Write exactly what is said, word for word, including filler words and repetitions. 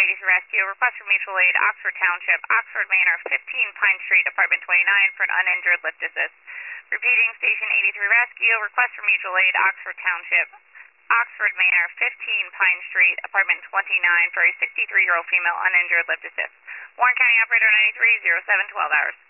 eighty-three Rescue. Request for mutual aid, Oxford Township, Oxford Manor, fifteen Pine Street, Apartment twenty-nine, for an uninjured lift assist. Repeating, Station eighty-three Rescue. Request for mutual aid, Oxford Township, Oxford Manor, fifteen Pine Street, Apartment twenty-nine, for a sixty-three-year-old female uninjured lift assist. Warren County Operator ninety-three, zero seven twelve hours.